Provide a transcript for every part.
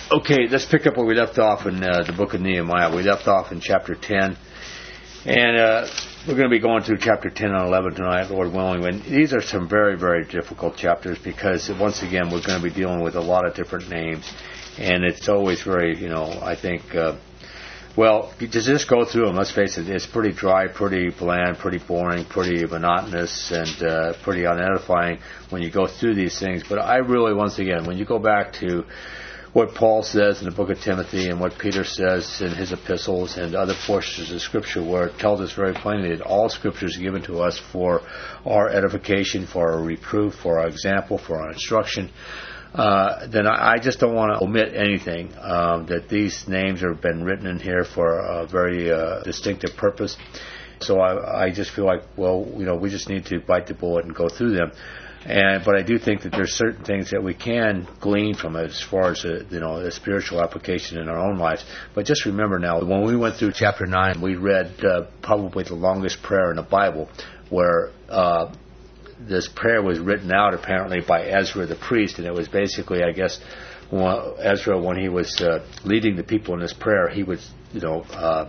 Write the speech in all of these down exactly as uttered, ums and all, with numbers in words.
Okay, let's pick up where we left off in uh, the book of Nehemiah. We left off in chapter ten, and uh, we're going to be going through chapter ten and eleven tonight, Lord willing. And these are some very, very difficult chapters because, once again, we're going to be dealing with a lot of different names, and it's always very, you know, I think, uh, well, to just go through them, let's face it, it's pretty dry, pretty bland, pretty boring, pretty monotonous, and uh, pretty unedifying when you go through these things. But I really, once again, when you go back to what Paul says in the book of Timothy and what Peter says in his epistles and other portions of Scripture where it tells us very plainly that all Scripture is given to us for our edification, for our reproof, for our example, for our instruction, uh, then I, I just don't want to omit anything, um, that these names have been written in here for a very uh, distinctive purpose. So I, I just feel like, well, you know, we just need to bite the bullet and go through them. And but I do think that there's certain things that we can glean from it as far as a, you know, the spiritual application in our own lives. But just remember now, when we went through chapter nine, we read uh, probably the longest prayer in the Bible, where uh, this prayer was written out apparently by Ezra the priest, and it was basically, I guess, when Ezra, when he was uh, leading the people in this prayer, he would, you know, uh,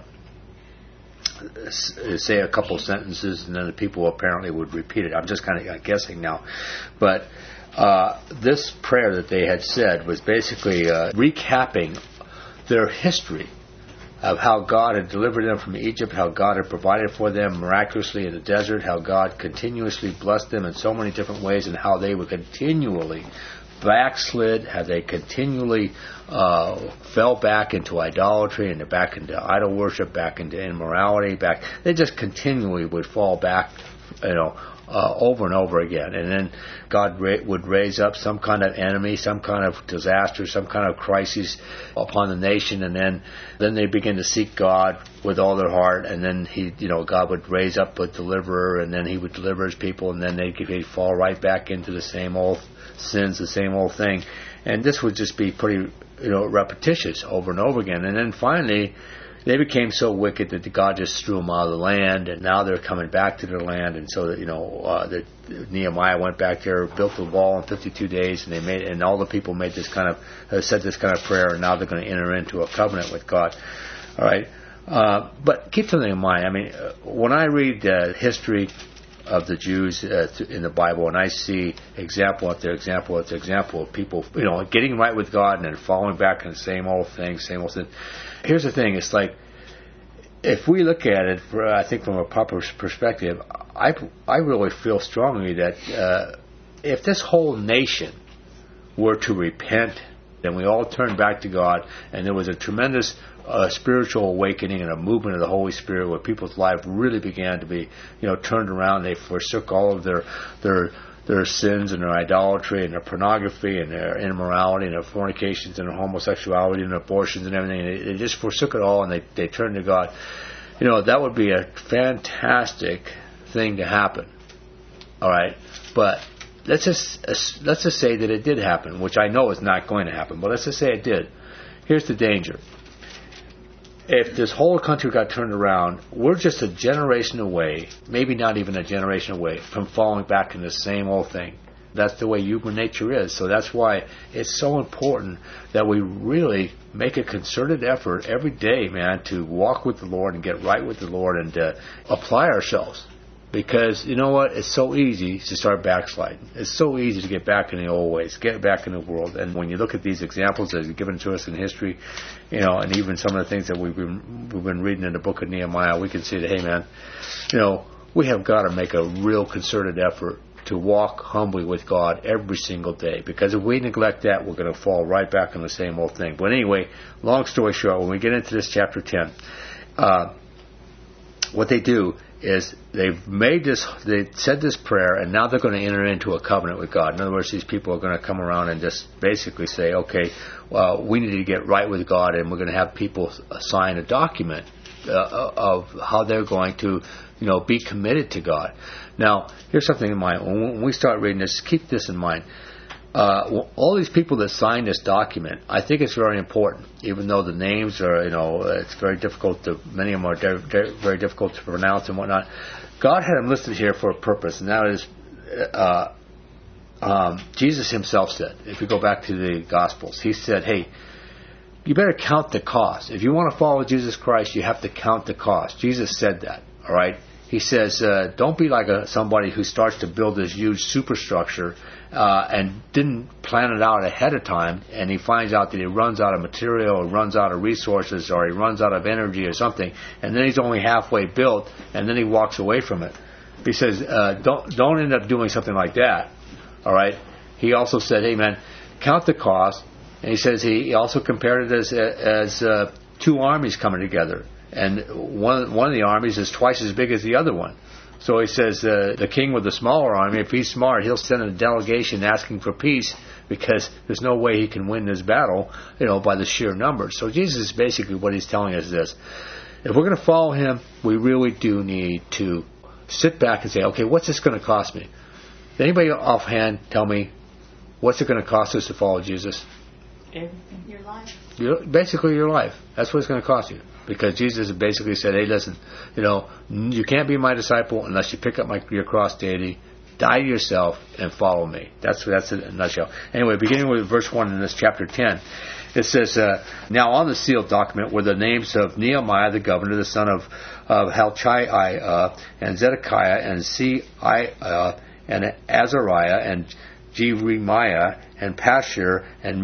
say a couple sentences, and then the people apparently would repeat it. I'm just kind of guessing now. But uh, this prayer that they had said was basically uh, recapping their history of how God had delivered them from Egypt, how God had provided for them miraculously in the desert, how God continuously blessed them in so many different ways, and how they would continually backslid, how they continually uh, fell back into idolatry and back into idol worship, back into immorality, back. They just continually would fall back, you know, uh, over and over again. And then God ra- would raise up some kind of enemy, some kind of disaster, some kind of crisis upon the nation, and then then they begin to seek God with all their heart, and then he, you know, God would raise up a deliverer, and then he would deliver his people, and then they'd, they'd fall right back into the same old sins, the same old thing. And this would just be pretty, you know, repetitious over and over again. And then finally, they became so wicked that God just threw them out of the land, and now they're coming back to their land. And so that, you know, uh, the, Nehemiah went back there, built the wall in fifty-two days, and they made, and all the people made this kind of, uh, said this kind of prayer, and now they're going to enter into a covenant with God. All right, uh, but keep something in mind. I mean, uh, when I read uh, history of the Jews uh, in the Bible, and I see example after example after example of people, you know, getting right with God and then falling back in the same old thing, same old thing. Here's the thing: it's like, if we look at it, for, I think from a proper perspective, I I really feel strongly that uh, if this whole nation were to repent, then we all turned back to God, and there was a tremendous uh, spiritual awakening and a movement of the Holy Spirit where people's life really began to be, you know, turned around. They forsook all of their their their sins and their idolatry and their pornography and their immorality and their fornications and their homosexuality and their abortions and everything. They, they just forsook it all, and they they turned to God. You know, that would be a fantastic thing to happen. All right, but let's just let's just say that it did happen, which I know is not going to happen. But let's just say it did. Here's the danger. If this whole country got turned around, we're just a generation away, maybe not even a generation away, from falling back in the same old thing. That's the way human nature is. So that's why it's so important that we really make a concerted effort every day, man, to walk with the Lord and get right with the Lord and uh, apply ourselves. Because, you know what, it's so easy to start backsliding. It's so easy to get back in the old ways, get back in the world. And when you look at these examples that are given to us in history, you know, and even some of the things that we've been, we've been reading in the book of Nehemiah, we can see that, hey, man, you know, we have got to make a real concerted effort to walk humbly with God every single day. Because if we neglect that, we're going to fall right back in the same old thing. But anyway, long story short, when we get into this chapter ten, uh, what they do is they've made this, they said this prayer, and now they're going to enter into a covenant with God. In other words, these people are going to come around and just basically say, okay, well, we need to get right with God, and we're going to have people sign a document uh, of how they're going to, you know, be committed to God. Now, here's something in mind. When we start reading this, keep this in mind. Uh, all these people that signed this document, I think it's very important, even though the names are, you know, it's very difficult to, many of them are de- de- very difficult to pronounce and whatnot. God had them listed here for a purpose, and that is, uh, um, Jesus himself said, if you go back to the Gospels, he said, hey, you better count the cost. If you want to follow Jesus Christ, you have to count the cost. Jesus said that, all right? He says, uh, don't be like a, somebody who starts to build this huge superstructure uh, and didn't plan it out ahead of time, and he finds out that he runs out of material or runs out of resources or he runs out of energy or something, and then he's only halfway built, and then he walks away from it. He says, uh, don't don't end up doing something like that, all right? He also said, hey, man, count the cost, and he says he also compared it as, as uh, two armies coming together. And one one of the armies is twice as big as the other one. So he says uh, the king with the smaller army, if he's smart, he'll send a delegation asking for peace because there's no way he can win this battle, you know, by the sheer numbers. So Jesus is basically what he's telling us this. If we're going to follow him, we really do need to sit back and say, okay, what's this going to cost me? Does anybody offhand tell me what's it going to cost us to follow Jesus? Everything. Your life. Your, basically your life. That's what it's going to cost you. Because Jesus basically said, hey, listen, you know, you can't be my disciple unless you pick up my, your cross daily, die to yourself, and follow me. That's that's it in a nutshell. Anyway, beginning with verse one in this chapter ten, it says, uh, now on the sealed document were the names of Nehemiah the governor, the son of, of Hilkiah, and Zedekiah, and Seiah, and Azariah, and Jeremiah, and Pashur, and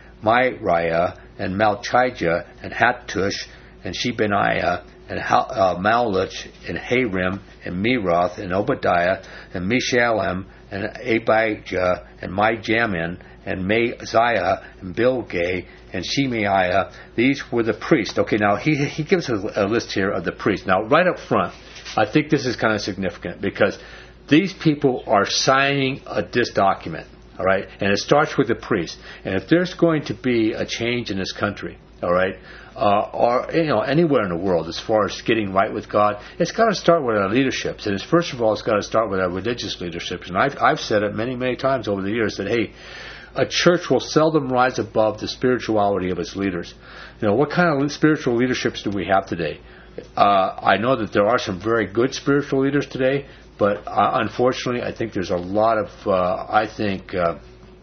Maariah, and Malchijah, and Hattush, and Shebaniah, and uh, Maluch, and Harim, and Meroth, and Obadiah, and Mishalem, and Abijah, and Mijamin, and Maaziah, and Bilgah, and Shemaiah. These were the priests. Okay, now he he gives us a, a list here of the priests. Now, right up front, I think this is kind of significant because these people are signing a, this document. All right, and it starts with the priest. And if there's going to be a change in this country, all right, uh, or you know anywhere in the world, as far as getting right with God, it's got to start with our leaderships. And it's, first of all, it's got to start with our religious leaderships. And I've I've said it many many times over the years that hey, a church will seldom rise above the spirituality of its leaders. You know, what kind of spiritual leaderships do we have today? Uh, I know that there are some very good spiritual leaders today. But uh, unfortunately, I think there's a lot of, uh, I think, uh,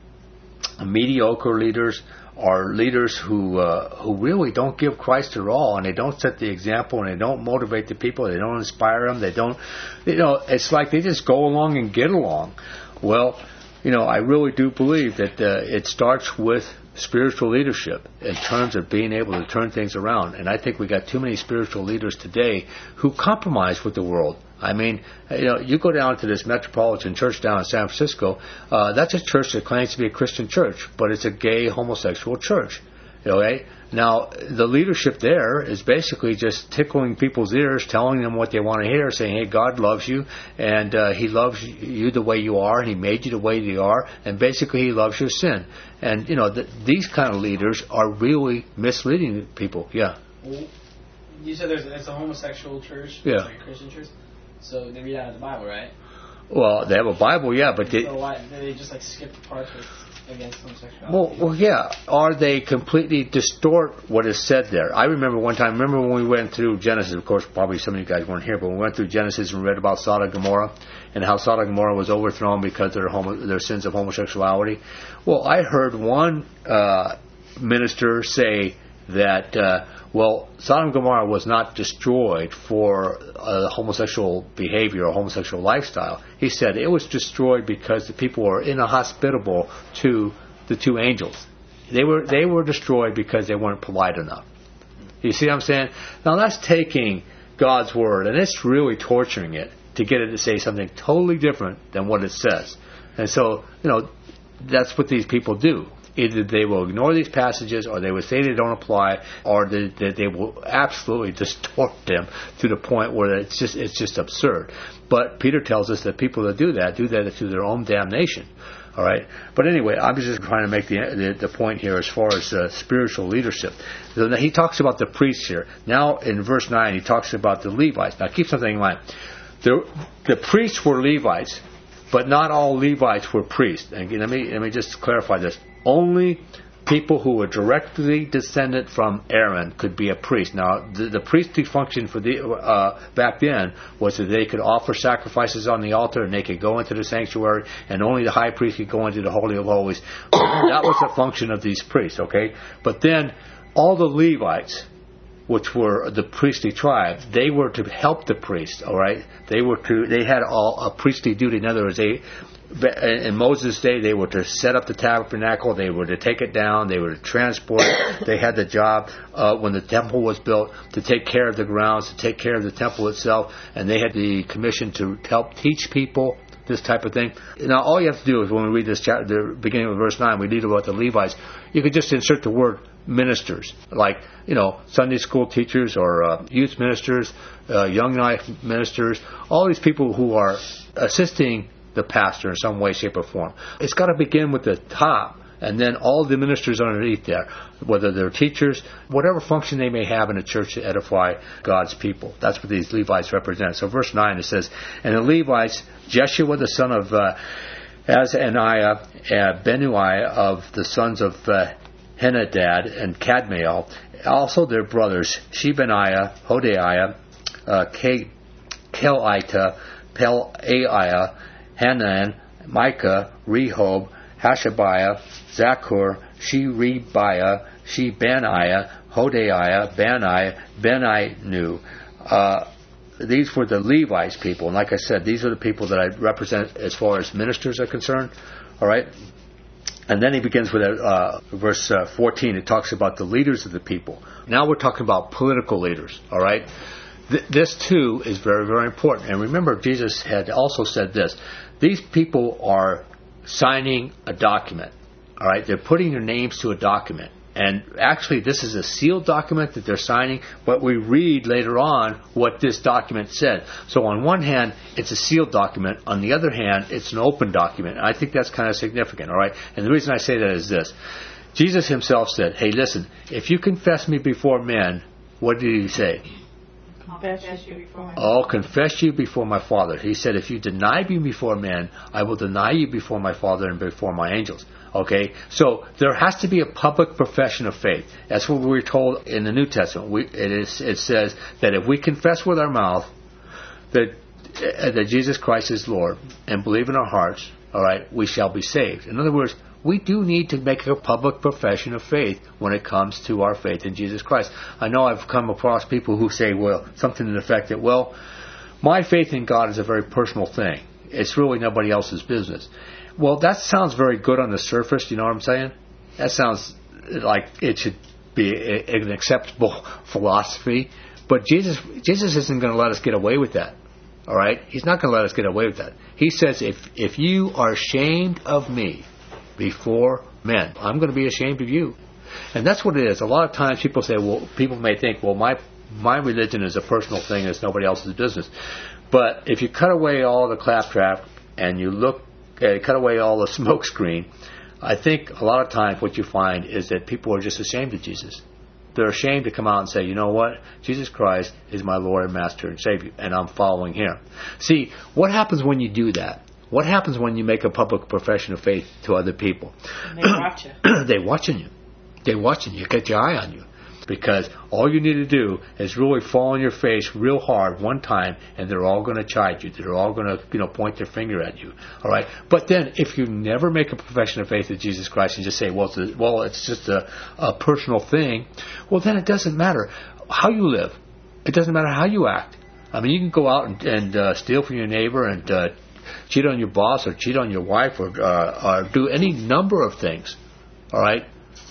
mediocre leaders or leaders who uh, who really don't give Christ their all, and they don't set the example, and they don't motivate the people, they don't inspire them, they don't, you know, it's like they just go along and get along. Well, you know, I really do believe that uh, it starts with spiritual leadership in terms of being able to turn things around. And I think we got too many spiritual leaders today who compromise with the world. I mean, you know, you go down to this Metropolitan Church down in San Francisco. Uh, that's a church that claims to be a Christian church, but it's a gay, homosexual church. You know, right? Now, the leadership there is basically just tickling people's ears, telling them what they want to hear, saying, hey, God loves you, and uh, He loves you the way you are, and He made you the way you are, and basically He loves your sin. And, you know, th- these kind of leaders are really misleading people. Yeah. Well, you said there's it's a homosexual church, yeah. It's like a Christian church, so they read out of the Bible, right? Well, they have a Bible, yeah, but so they... why, they just, like, skip the parts with... against homosexuality? Well, well, yeah. Or they completely distort what is said there. I remember one time, remember when we went through Genesis, of course, probably some of you guys weren't here, but we went through Genesis and read about Sodom and Gomorrah and how Sodom and Gomorrah was overthrown because of their, homo- their sins of homosexuality. Well, I heard one uh, minister say that, uh, well, Sodom and Gomorrah was not destroyed for uh, homosexual behavior or homosexual lifestyle. He said it was destroyed because the people were inhospitable to the two angels. They were they were destroyed because they weren't polite enough. You see what I'm saying? Now that's taking God's word and it's really torturing it to get it to say something totally different than what it says. And so, you know, that's what these people do. Either they will ignore these passages, or they will say they don't apply, or that they, they will absolutely distort them to the point where it's just it's just absurd. But Peter tells us that people that do that do that to their own damnation. All right. But anyway, I'm just trying to make the the, the point here as far as uh, spiritual leadership. So he talks about the priests here. Now in verse nine, he talks about the Levites. Now keep something in mind. The the priests were Levites, but not all Levites were priests. And let me let me just clarify this. Only people who were directly descended from Aaron could be a priest. Now, the, the priestly function for the uh, back then was that they could offer sacrifices on the altar and they could go into the sanctuary, and only the high priest could go into the Holy of Holies. That was the function of these priests, okay? But then all the Levites, which were the priestly tribe, they were to help the priest. All right, they were to. They had all a priestly duty. In other words, they. In Moses' day, they were to set up the tabernacle. They were to take it down. They were to transport it. They had the job uh, when the temple was built to take care of the grounds, to take care of the temple itself, and they had the commission to help teach people this type of thing. Now, all you have to do is when we read this chapter, the beginning of verse nine, we read about the Levites. You could just insert the word ministers, like, you know, Sunday school teachers or uh, youth ministers, uh, young life ministers, all these people who are assisting the pastor in some way, shape, or form. It's got to begin with the top, and then all the ministers underneath there, whether they're teachers, whatever function they may have in a church to edify God's people. That's what these Levites represent. So verse nine, it says, and the Levites, Jeshua the son of uh, Azaniah, uh, Benuiah of the sons of uh, Henadad and Kadmiel, also their brothers, Shebaniah, Hodiah, uh, Kelita, Pelaiah, Hanan, Micah, Rehob, Hashabiah, Zakur, Sherebiah, Shebaniah, Hodiah, Bani, Beninu. Uh, these were the Levites people. And like I said, these are the people that I represent as far as ministers are concerned. All right? And then he begins with uh, verse uh, fourteen. It talks about the leaders of the people. Now we're talking about political leaders. All right? Th- this, too, is very, very important. And remember, Jesus had also said this. These people are signing a document. All right? They're putting their names to a document. And actually, this is a sealed document that they're signing, but we read later on what this document said. So on one hand, it's a sealed document. On the other hand, it's an open document. And I think that's kind of significant. All right? And the reason I say that is this. Jesus himself said, hey, listen, if you confess me before men, what did he say? Confess you before my I'll confess you before my Father. He said, if you deny me before men, I will deny you before my Father and before my angels. Okay? So there has to be a public profession of faith. That's what we're told in the New Testament. We, it, is, it says that if we confess with our mouth that, uh, that Jesus Christ is Lord and believe in our hearts, all right, we shall be saved. In other words, we do need to make a public profession of faith when it comes to our faith in Jesus Christ. I know I've come across people who say, well, something to the effect that, well, my faith in God is a very personal thing. It's really nobody else's business. Well, that sounds very good on the surface, you know what I'm saying? That sounds like it should be a, an acceptable philosophy. But Jesus, Jesus isn't going to let us get away with that. All right? He's not going to let us get away with that. He says, if if you are ashamed of me before men, I'm going to be ashamed of you. And that's what it is. A lot of times people say, well, people may think, well, my my religion is a personal thing. It's nobody else's business. But if you cut away all the claptrap and you look, uh, cut away all the smoke screen, I think a lot of times what you find is that people are just ashamed of Jesus. They're ashamed to come out and say, you know what? Jesus Christ is my Lord and Master and Savior, and I'm following Him. See, what happens when you do that? What happens when you make a public profession of faith to other people? And they watch you. They're watching you. They're watching you. Get your eye on you. Because all you need to do is really fall on your face real hard one time, and they're all going to chide you. They're all going to, you know, point their finger at you. All right. But then, if you never make a profession of faith in Jesus Christ and just say, "Well, it's a, well, it's just a, a personal thing," well, then it doesn't matter how you live. It doesn't matter how you act. I mean, you can go out and, and uh, steal from your neighbor and uh, cheat on your boss or cheat on your wife or, uh, or do any number of things. All right.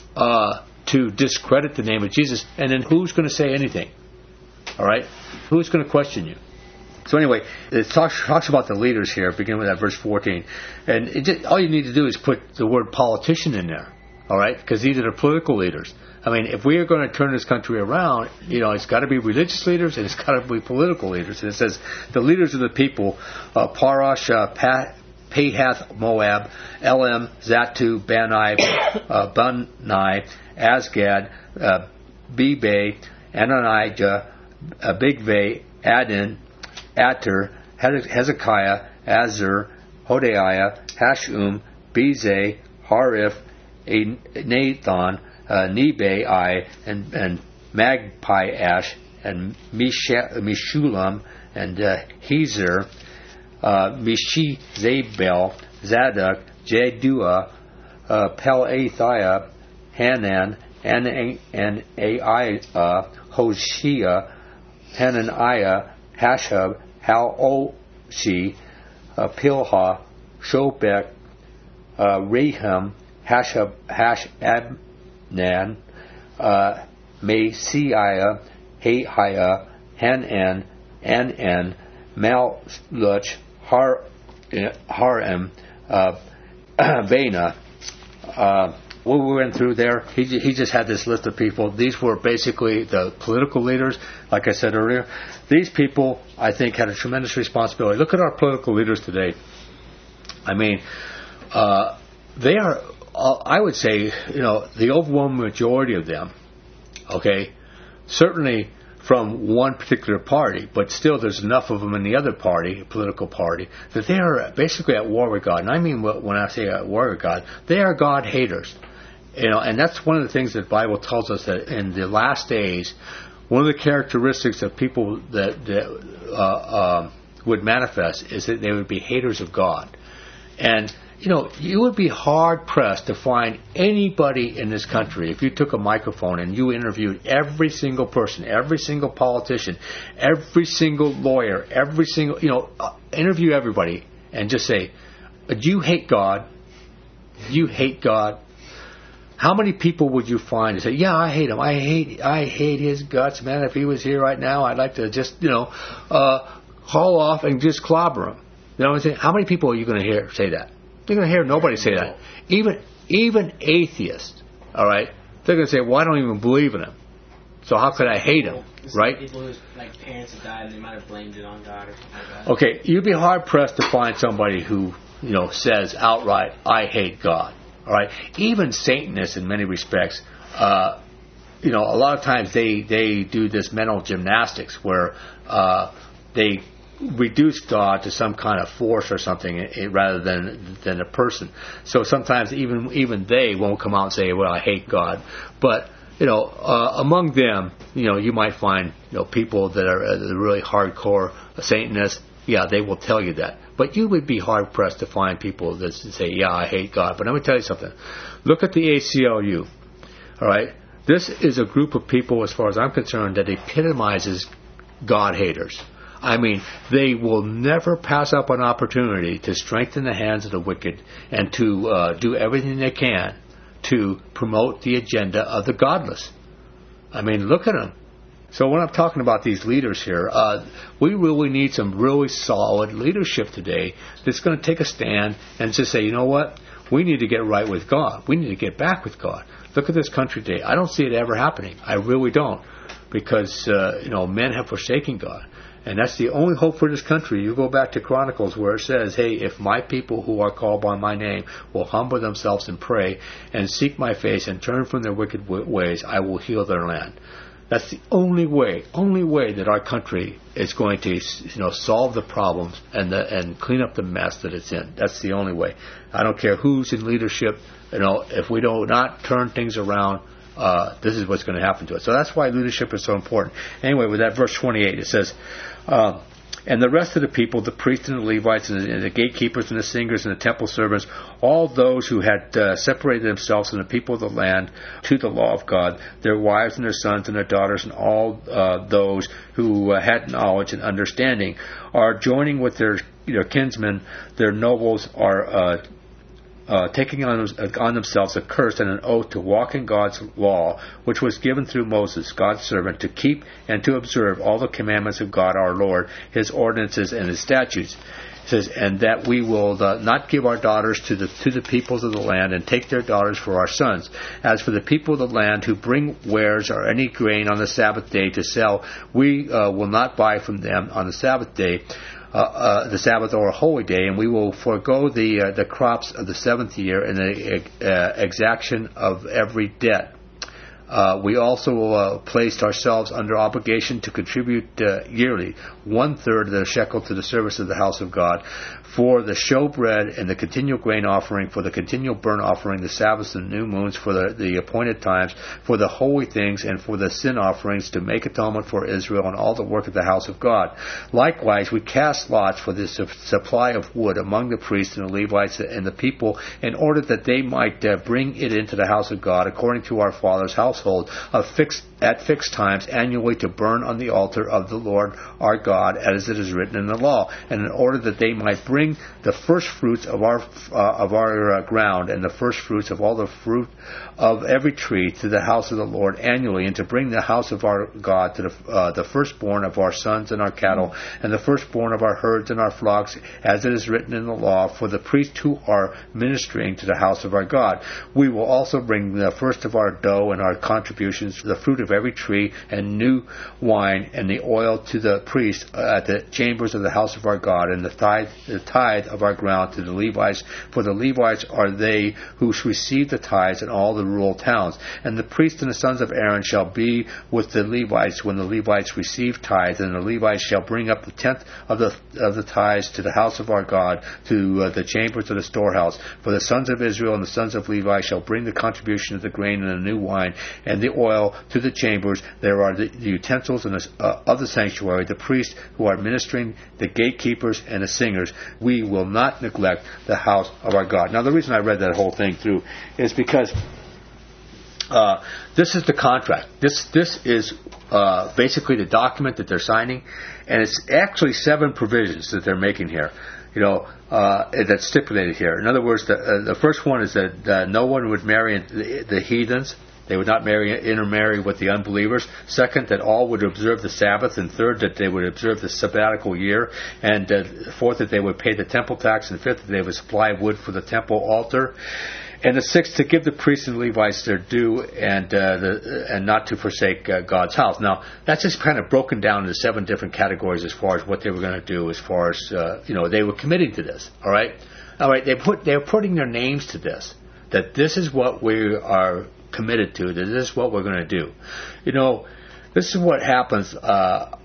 Uh, to discredit the name of Jesus, and then who's going to say anything? All right? Who's going to question you? So anyway, it talks, talks about the leaders here, beginning with that verse fourteen. And it just, all you need to do is put the word politician in there. All right? Because these are the political leaders. I mean, if we are going to turn this country around, you know, it's got to be religious leaders and it's got to be political leaders. And it says, the leaders of the people, uh, Parash, uh, Pat, Pahath Moab, Elam, Zatu, Bani, uh, Bunni, Asgad, uh, Bebe, Ananijah, uh, Bigvay, Adin, Ater, Hezekiah, Azur, Hodiah, Hashum, Bezai, Harif, Nathan, uh, Nebai, and, and Magpiash, and Mishulam, and uh, Hezer, uh, Meshezabel, Zadok, Jedua, uh, Pelathiah, Hanan, and and Aiah, Hoshea, Hananiah, Hashab, Haloshi, uh, Pilha, Shobek, uh, Raham, Hashab, Hashabnan, uh, Mesiah, Haiah, Hanan, Anan, Maluch, Har, Haram, uh, Bana. Uh, what we went through there, he, he just had this list of people. These were basically the political leaders, like I said earlier. These people, I think, had a tremendous responsibility. Look at our political leaders today. I mean, uh, they are, uh, I would say, you know, the overwhelming majority of them, okay, certainly from one particular party, but still there's enough of them in the other party, political party, that they are basically at war with God. And I mean, when I say at war with God, they are God haters. You know, and that's one of the things that the Bible tells us, that in the last days, one of the characteristics of people that, that uh, uh, would manifest is that they would be haters of God. And you know, you would be hard-pressed to find anybody in this country, if you took a microphone and you interviewed every single person, every single politician, every single lawyer, every single, you know, uh, interview everybody and just say, do you hate God? Do you hate God? How many people would you find to say, yeah, I hate him. I hate I hate his guts, man. If he was here right now, I'd like to just, you know, uh, haul off and just clobber him. You know what I'm saying? How many people are you going to hear say that? You're going to hear nobody say that. Even even atheists, all right, they're going to say, well, I don't even believe in him. So how could I hate him, right? People whose like parents have died and they might have blamed it on God or something like that. Okay, you'd be hard-pressed to find somebody who, you know, says outright, I hate God. All right, even Satanists, in many respects, uh, you know, a lot of times they, they do this mental gymnastics where uh, they reduce God to some kind of force or something eh, rather than than a person. So sometimes even even they won't come out and say, well, I hate God. But you know, uh, among them, you know, you might find, you know, people that are uh, really hardcore Satanists. Yeah, they will tell you that. But you would be hard-pressed to find people that say, yeah, I hate God. But let me tell you something. Look at the A C L U. All right? This is a group of people, as far as I'm concerned, that epitomizes God haters. I mean, they will never pass up an opportunity to strengthen the hands of the wicked and to uh, do everything they can to promote the agenda of the godless. I mean, look at them. So when I'm talking about these leaders here, uh, we really need some really solid leadership today that's going to take a stand and just say, you know what? We need to get right with God. We need to get back with God. Look at this country today. I don't see it ever happening. I really don't. Because, uh, you know, men have forsaken God. And that's the only hope for this country. You go back to Chronicles where it says, hey, if my people who are called by my name will humble themselves and pray and seek my face and turn from their wicked ways, I will heal their land. That's the only way, only way that our country is going to, you know, solve the problems and the, and clean up the mess that it's in. That's the only way. I don't care who's in leadership. You know, if we do not turn things around, uh, this is what's going to happen to us. So that's why leadership is so important. Anyway, with that verse twenty-eight, it says, uh, and the rest of the people, the priests and the Levites and the, and the gatekeepers and the singers and the temple servants, all those who had uh, separated themselves from the people of the land to the law of God, their wives and their sons and their daughters and all uh, those who uh, had knowledge and understanding, are joining with their, their kinsmen, their nobles, are uh, Uh, taking on, on themselves a curse and an oath to walk in God's law, which was given through Moses, God's servant, to keep and to observe all the commandments of God our Lord, His ordinances and His statutes. It says, and that we will uh, not give our daughters to the to the peoples of the land and take their daughters for our sons. As for the people of the land who bring wares or any grain on the Sabbath day to sell, we uh, will not buy from them on the Sabbath day, Uh, uh, the Sabbath or a holy day, and we will forego the uh, the crops of the seventh year and the uh, exaction of every debt. Uh, we also uh, placed ourselves under obligation to contribute uh, yearly one third of the shekel to the service of the house of God, for the showbread and the continual grain offering, for the continual burnt offering, the Sabbaths and new moons, for the, the appointed times, for the holy things, and for the sin offerings, to make atonement for Israel and all the work of the house of God. Likewise, we cast lots for the su- supply of wood among the priests and the Levites and the people, in order that they might uh, bring it into the house of God, according to our fathers' households. household of fixed, at fixed times annually to burn on the altar of the Lord our God, as it is written in the law, and in order that they might bring the first fruits of our uh, of our uh, ground and the first fruits of all the fruit of every tree to the house of the Lord annually, and to bring the house of our God to the uh, the firstborn of our sons and our cattle, and the firstborn of our herds and our flocks, as it is written in the law, for the priests who are ministering to the house of our God. We will also bring the first of our dough and our contributions, the fruit of every tree, and new wine, and the oil to the priests at the chambers of the house of our God, and the tithe, the tithe of our ground to the Levites, for the Levites are they who receive the tithes in all the rural towns. And the priests and the sons of Aaron shall be with the Levites when the Levites receive tithes, and the Levites shall bring up the tenth of the of the tithes to the house of our God, to uh, the chambers of the storehouse. For the sons of Israel and the sons of Levi shall bring the contribution of the grain and the new wine and the oil to the chambers. There are the, the utensils and the, uh, of the sanctuary, the priests who are ministering, the gatekeepers, and the singers. We will not neglect the house of our God. Now, the reason I read that whole thing through is because uh, this is the contract. This this is uh, basically the document that they're signing, and it's actually seven provisions that they're making here. You know, uh, that's stipulated here. In other words, the, uh, the first one is that uh, no one would marry the, the heathens. They would not marry, intermarry with the unbelievers. Second, that all would observe the Sabbath. And third, that they would observe the sabbatical year. And uh, fourth, that they would pay the temple tax. And fifth, that they would supply wood for the temple altar. And the sixth, to give the priests and Levites their due, and uh, the, and not to forsake uh, God's house. Now, that's just kind of broken down into seven different categories as far as what they were going to do. As far as uh, you know, they were committing to this. All right, all right. They put they're putting their names to this. That this is what we are committed to. That this is what we're going to do. You know, this is what happens. Uh,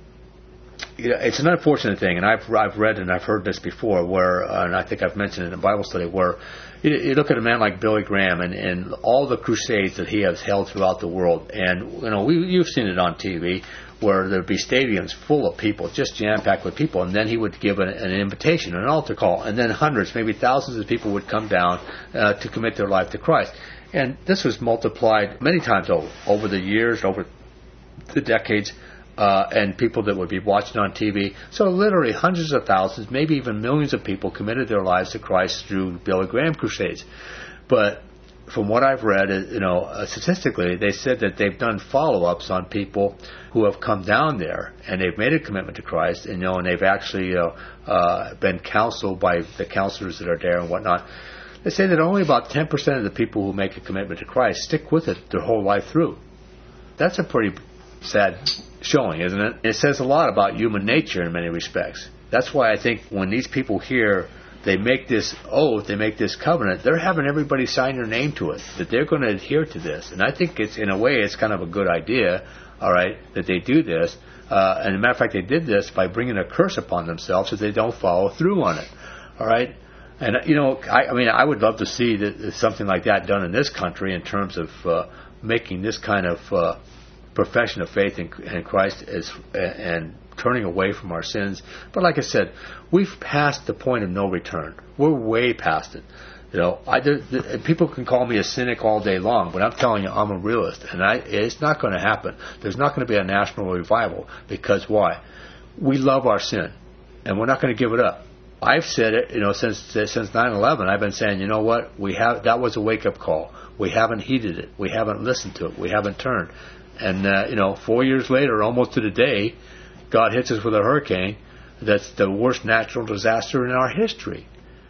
You know, it's an unfortunate thing, and I've I've read and I've heard this before, where uh, and I think I've mentioned it in a Bible study, where you, you look at a man like Billy Graham and, and all the crusades that he has held throughout the world, and you know we you've seen it on T V, where there'd be stadiums full of people, just jam packed with people, and then he would give an, an invitation, an altar call, and then hundreds, maybe thousands of people would come down uh, to commit their life to Christ, and this was multiplied many times over over the years, over the decades. Uh, and people that would be watching on T V. So literally hundreds of thousands, maybe even millions of people committed their lives to Christ through Billy Graham crusades. But from what I've read, you know, uh, statistically, they said that they've done follow-ups on people who have come down there and they've made a commitment to Christ, and you know, and they've actually uh, uh, been counseled by the counselors that are there and whatnot. They say that only about ten percent of the people who make a commitment to Christ stick with it their whole life through. That's a pretty sad showing, isn't it? It says a lot about human nature in many respects. That's why I think when these people here, they make this oath, they make this covenant, they're having everybody sign their name to it, that they're going to adhere to this. And I think it's, in a way, it's kind of a good idea, all right, that they do this. Uh, and as a matter of fact, they did this by bringing a curse upon themselves if they don't follow through on it, all right? And, you know, I, I mean, I would love to see that, something like that done in this country in terms of uh, making this kind of uh, profession of faith in, in Christ as, and turning away from our sins. But like I said, we've passed the point of no return. We're way past it. You know, I do, the, people can call me a cynic all day long, but I'm telling you, I'm a realist, and I, it's not going to happen. There's not going to be a national revival, because why? We love our sin, and we're not going to give it up. I've said it, you know, since since nine eleven. I've been saying, you know what? We have that was a wake up call. We haven't heeded it. We haven't listened to it. We haven't turned. And, uh, you know, four years later, almost to the day, God hits us with a hurricane that's the worst natural disaster in our history.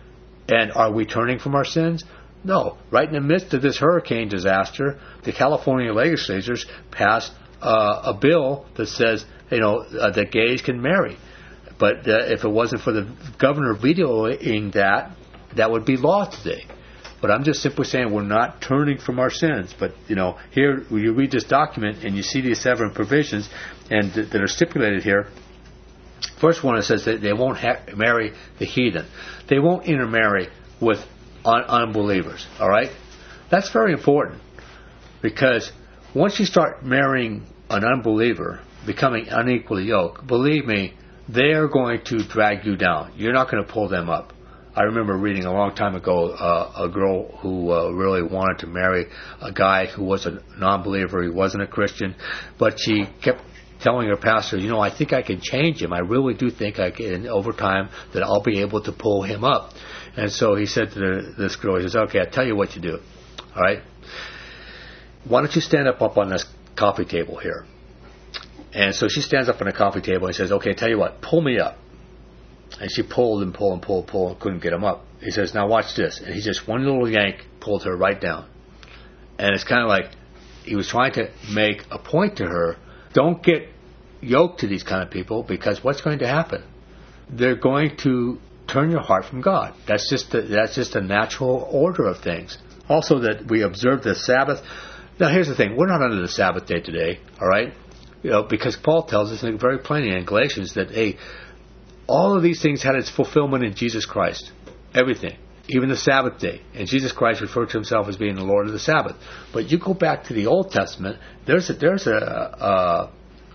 And are we turning from our sins? No. Right in the midst of this hurricane disaster, the California legislators passed uh, a bill that says, you know, uh, that gays can marry. But uh, if it wasn't for the governor vetoing that, that would be law today. But I'm just simply saying we're not turning from our sins. But, you know, here you read this document and you see these seven provisions and th- that are stipulated here. First one, it says that they won't ha- marry the heathen. They won't intermarry with un- unbelievers, all right? That's very important, because once you start marrying an unbeliever, becoming unequally yoked, believe me, they're going to drag you down. You're not going to pull them up. I remember reading a long time ago uh, a girl who uh, really wanted to marry a guy who was a non-believer. He wasn't a Christian, but she kept telling her pastor, you know, I think I can change him. I really do think I can, over time, that I'll be able to pull him up. And so he said to the, this girl, he says, okay, I'll tell you what you do. All right? Why don't you stand up up on this coffee table here? And so she stands up on a coffee table and says, okay, tell you what, pull me up. And she pulled and pulled and pulled and pulled and couldn't get him up. He says, now watch this. And he just, one little yank, pulled her right down. And it's kind of like he was trying to make a point to her, don't get yoked to these kind of people, because what's going to happen? They're going to turn your heart from God. That's just the, that's just a natural order of things. Also, that we observe the Sabbath. Now, here's the thing: we're not under the Sabbath day today, all right? You know, because Paul tells us very plainly in Galatians that hey, all of these things had its fulfillment in Jesus Christ. Everything, even the Sabbath day, and Jesus Christ referred to himself as being the Lord of the Sabbath. But you go back to the Old Testament. There's a, there's a, a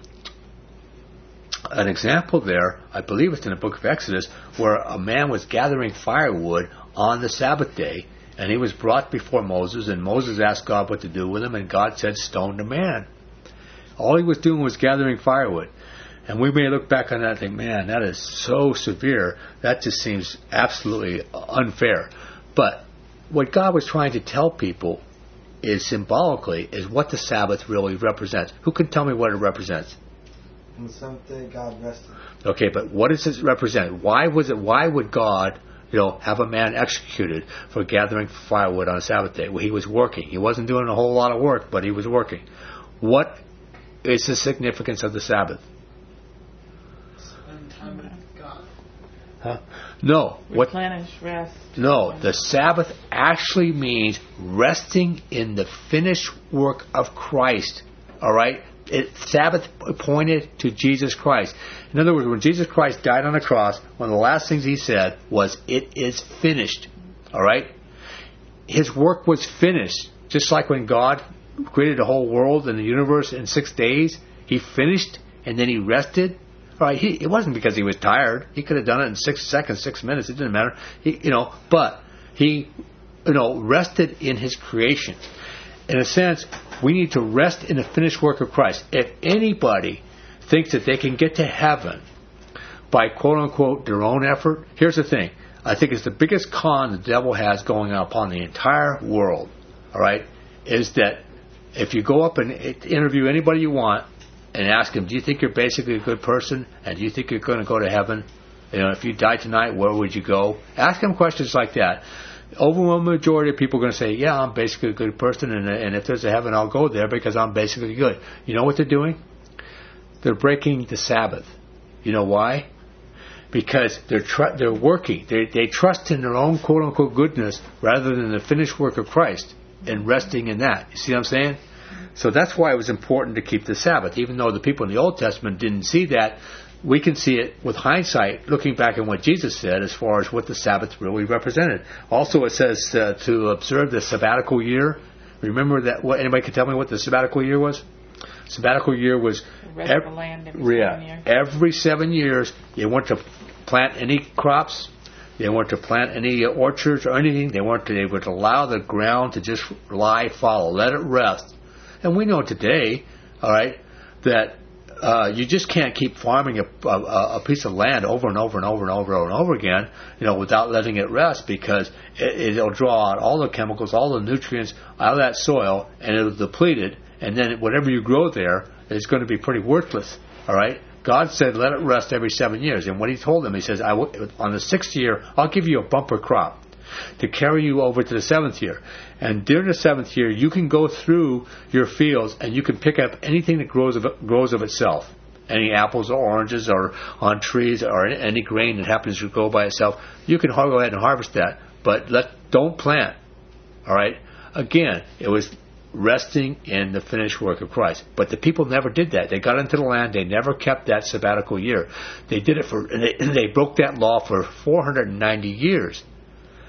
an example there, I believe it's in the book of Exodus, where a man was gathering firewood on the Sabbath day, and he was brought before Moses, and Moses asked God what to do with him, and God said, stone the man. All he was doing was gathering firewood. And we may look back on that and think, man, that is so severe. That just seems absolutely unfair. But what God was trying to tell people is symbolically is what the Sabbath really represents. Who can tell me what it represents? On the seventh day, God rested. Okay, but what does it represent? Why was it? Why would God, you know, have a man executed for gathering firewood on a Sabbath day? Well, he was working. He wasn't doing a whole lot of work, but he was working. What is the significance of the Sabbath? Spend time with God. Huh? No. What? Replenish, rest. No. The Sabbath actually means resting in the finished work of Christ. All right. It, Sabbath pointed to Jesus Christ. In other words, when Jesus Christ died on the cross, one of the last things he said was, it is finished. All right? His work was finished. Just like when God created the whole world and the universe in six days, he finished and then he rested. All right? He, it wasn't because he was tired. He could have done it in six seconds, six minutes. It didn't matter. He, you know, but he, you know, rested in his creation. In a sense, we need to rest in the finished work of Christ. If anybody thinks that they can get to heaven by quote-unquote their own effort, here's the thing. I think it's the biggest con the devil has going on upon the entire world, all right, is that if you go up and interview anybody you want and ask them, do you think you're basically a good person and do you think you're going to go to heaven? You know, if you die tonight, where would you go? Ask them questions like that. Overwhelming majority of people are going to say, yeah, I'm basically a good person, and, and if there's a heaven, I'll go there because I'm basically good. You know what they're doing? They're breaking the Sabbath. You know why? Because they're tr- they're working. They they trust in their own quote-unquote goodness rather than the finished work of Christ and resting in that. You see what I'm saying? So that's why it was important to keep the Sabbath. Even though the people in the Old Testament didn't see that, we can see it with hindsight, looking back at what Jesus said as far as what the Sabbath really represented. Also, it says uh, to observe the sabbatical year. Remember that? What, anybody can tell me what the sabbatical year was? Sabbatical year was rest ev- of the land every yeah, seven years. every seven years. You weren't to plant any crops. They weren't to plant any orchards or anything. They weren't to, they would allow the ground to just lie fallow, let it rest. And we know today, all right, that Uh, you just can't keep farming a, a, a piece of land over and over and over and over and over again, you know, without letting it rest, because it, it'll draw out all the chemicals, all the nutrients out of that soil, and it'll deplete it, and then whatever you grow there is going to be pretty worthless. All right. God said, let it rest every seven years, and what He told them, He says, I w- on the sixth year, I'll give you a bumper crop to carry you over to the seventh year. And during the seventh year, you can go through your fields and you can pick up anything that grows of, grows of itself. Any apples or oranges or on trees or any grain that happens to grow by itself. You can go ahead and harvest that, but let don't plant. All right? Again, it was resting in the finished work of Christ. But the people never did that. They got into the land. They never kept that sabbatical year. They did it for, and they, and they broke that law for four hundred ninety years.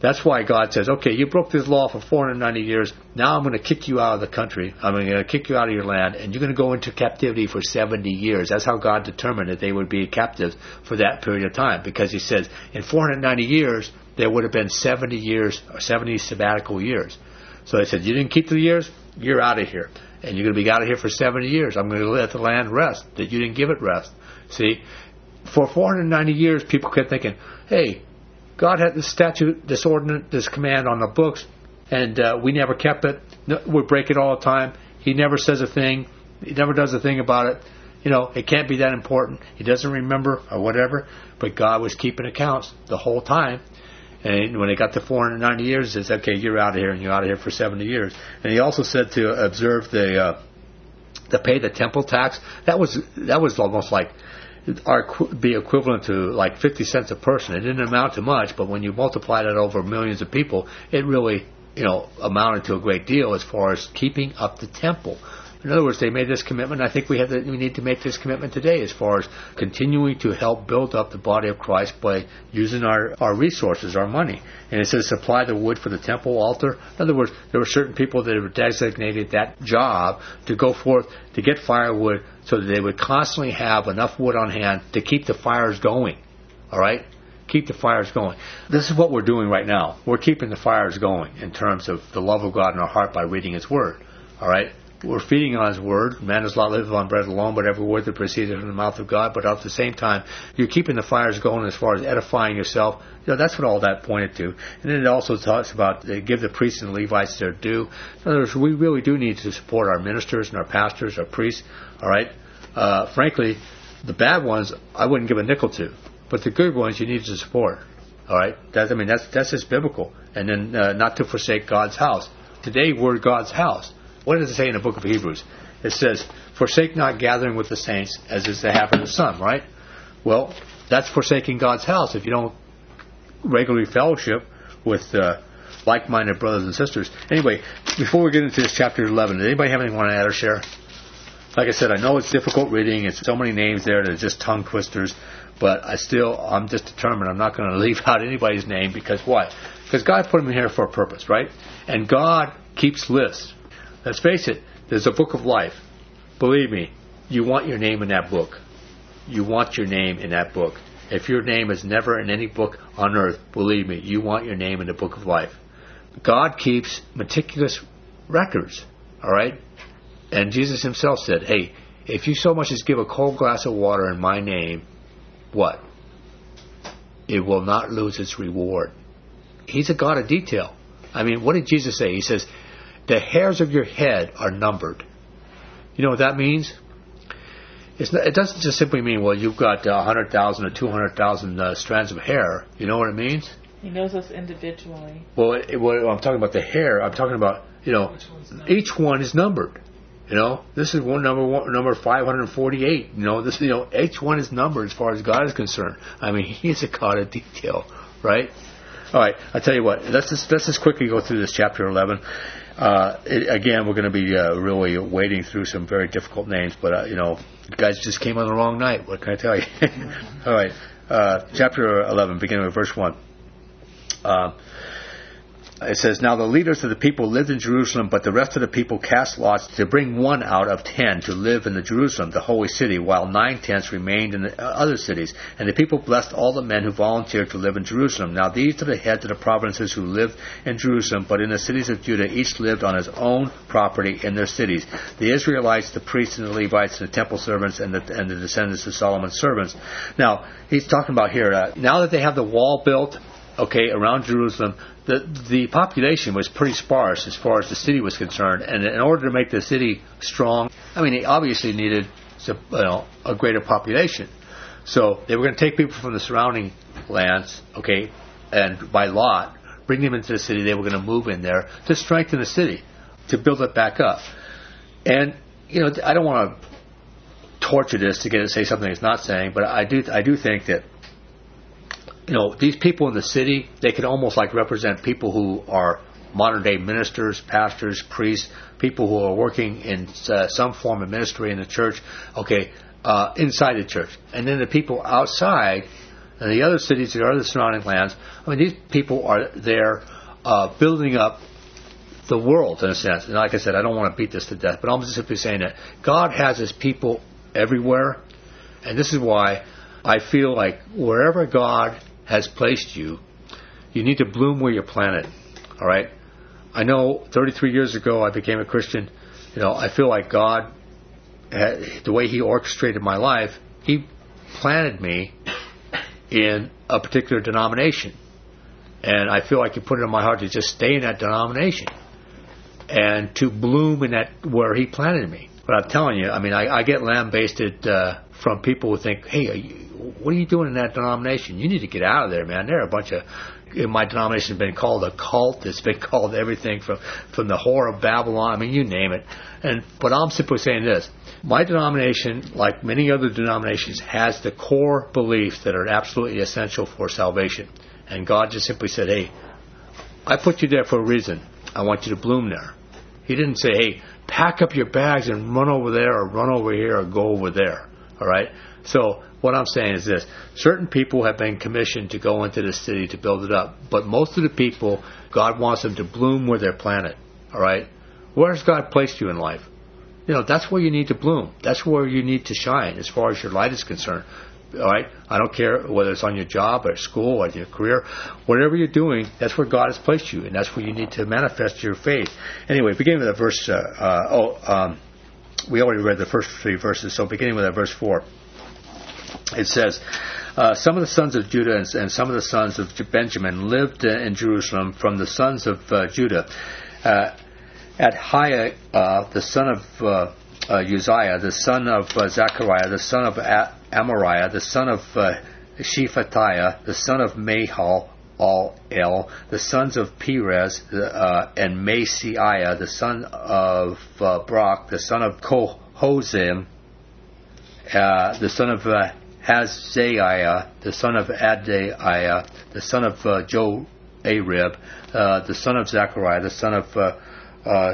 That's why God says, okay, you broke this law for four hundred ninety years. Now I'm going to kick you out of the country. I'm going to kick you out of your land, and you're going to go into captivity for seventy years. That's how God determined that they would be captives for that period of time, because he says in four hundred ninety years, there would have been seventy years, or seventy sabbatical years. So they said, you didn't keep the years, you're out of here. And you're going to be out of here for seventy years. I'm going to let the land rest, that you didn't give it rest. See, for four hundred ninety years, people kept thinking, hey, God had this statute, this ordinance, this command on the books, and uh, we never kept it. No, we break it all the time. He never says a thing. He never does a thing about it. You know, it can't be that important. He doesn't remember or whatever. But God was keeping accounts the whole time. And when they got to four hundred ninety years, he says, okay, you're out of here, and you're out of here for seventy years. And he also said to observe the, uh, to pay the temple tax. That was, that was almost like, are be equivalent to like fifty cents a person. It didn't amount to much, but when you multiply that over millions of people, it really, you know, amounted to a great deal as far as keeping up the temple. In other words, they made this commitment. I think we have to, we need to make this commitment today as far as continuing to help build up the body of Christ by using our, our resources, our money. And it says supply the wood for the temple altar. In other words, there were certain people that were designated that job to go forth to get firewood so that they would constantly have enough wood on hand to keep the fires going. All right? Keep the fires going. This is what we're doing right now. We're keeping the fires going in terms of the love of God in our heart by reading His Word. All right? We're feeding on His Word. Man does not live on bread alone, but every word that proceeds from the mouth of God. But at the same time, you're keeping the fires going as far as edifying yourself. You know, that's what all that pointed to. And then it also talks about uh, give the priests and the Levites their due. In other words, we really do need to support our ministers and our pastors, our priests. All right. Uh, frankly, the bad ones I wouldn't give a nickel to, but the good ones you need to support. All right. That's, I mean, that's that's just biblical. And then uh, not to forsake God's house. Today we're God's house. What does it say in the book of Hebrews? It says, forsake not gathering with the saints, as is the habit of some, right? Well, that's forsaking God's house if you don't regularly fellowship with uh, like-minded brothers and sisters. Anyway, before we get into this chapter eleven, does anybody have anything want to add or share? Like I said, I know it's difficult reading. It's so many names there that are just tongue twisters. But I still, I'm just determined I'm not going to leave out anybody's name. Because why? Because God put them here for a purpose, right? And God keeps lists. Let's face it, there's a book of life. Believe me, you want your name in that book. You want your name in that book. If your name is never in any book on earth, believe me, you want your name in the book of life. God keeps meticulous records, all right? And Jesus Himself said, hey, if you so much as give a cold glass of water in my name, what? It will not lose its reward. He's a God of detail. I mean, what did Jesus say? He says, the hairs of your head are numbered. You know what that means? It's not, it doesn't just simply mean, well, you've got uh, one hundred thousand or two hundred thousand uh, strands of hair. You know what it means? He knows us individually. Well, it, it, well, I'm talking about the hair. I'm talking about, you know, each one is numbered. You know, this is one number, one, number five hundred forty-eight. You know, this, you know, each one is numbered as far as God is concerned. I mean, He is a God of detail, right? All right, I'll tell you what. Let's just let's just quickly go through this chapter eleven. Uh, it, again, we're going to be uh, really wading through some very difficult names, but uh, you know, you guys just came on the wrong night. What can I tell you? All right, uh, chapter eleven, beginning with verse one. Uh, It says, now the leaders of the people lived in Jerusalem, but the rest of the people cast lots to bring one out of ten to live in the Jerusalem, the holy city, while nine tenths remained in the other cities. And the people blessed all the men who volunteered to live in Jerusalem. Now these are the heads of the provinces who lived in Jerusalem, but in the cities of Judah each lived on his own property in their cities. The Israelites, the priests and the Levites, and the temple servants, and the, and the descendants of Solomon's servants. Now, he's talking about here, uh, now that they have the wall built, okay, around Jerusalem, the the population was pretty sparse as far as the city was concerned, and in order to make the city strong, I mean, they obviously needed you know, a greater population. So they were going to take people from the surrounding lands, okay, and by lot, bring them into the city. They were going to move in there to strengthen the city, to build it back up. And, you know, I don't want to torture this to get it to say something it's not saying, but I do I do think that, you know, these people in the city, they can almost like represent people who are modern day ministers, pastors, priests, people who are working in uh, some form of ministry in the church, okay, uh, inside the church. And then the people outside, and the other cities, the other surrounding lands. I mean, these people are there uh, building up the world, in a sense. And like I said, I don't want to beat this to death, but I'm just simply saying that God has His people everywhere, and this is why I feel like wherever God has placed you, you need to bloom where you're planted. All right? I know thirty-three years ago I became a Christian. You know, I feel like God, had, the way He orchestrated my life, He planted me in a particular denomination. And I feel like He put it in my heart to just stay in that denomination and to bloom in that where He planted me. But I'm telling you, I mean, I, I get lambasted uh, from people who think, hey, are you, what are you doing in that denomination? You need to get out of there, man. There are a bunch of, in my denomination has been called a cult. It's been called everything from, from the whore of Babylon. I mean, you name it. And but I'm simply saying this. My denomination, like many other denominations, has the core beliefs that are absolutely essential for salvation. And God just simply said, hey, I put you there for a reason. I want you to bloom there. He didn't say, hey, pack up your bags and run over there or run over here or go over there. All right? So what I'm saying is this. Certain people have been commissioned to go into the city to build it up. But most of the people, God wants them to bloom where they're planted. All right? Where has God placed you in life? You know, that's where you need to bloom. That's where you need to shine as far as your light is concerned. All right? I don't care whether it's on your job or school or your career. Whatever you're doing, that's where God has placed you, and that's where you need to manifest your faith. Anyway, beginning with the verse, uh, uh, oh, um, we already read the first three verses, so beginning with that verse four, it says, uh, some of the sons of Judah and, and some of the sons of Benjamin lived uh, in Jerusalem from the sons of uh, Judah. Uh, at Hiah, uh, the son of uh, uh, Uzziah, the son of uh, Zechariah, the son of A- Amariah, the son of uh, Shephatiah, the son of Mahal, all El, the sons of Perez uh, and Maaseiah, the son of uh, Brock, the son of Kohozim, uh, the son of uh, Hazaiah, the son of Adaiah, the son of uh, Joarib, uh, the son of Zechariah, the son of uh, uh,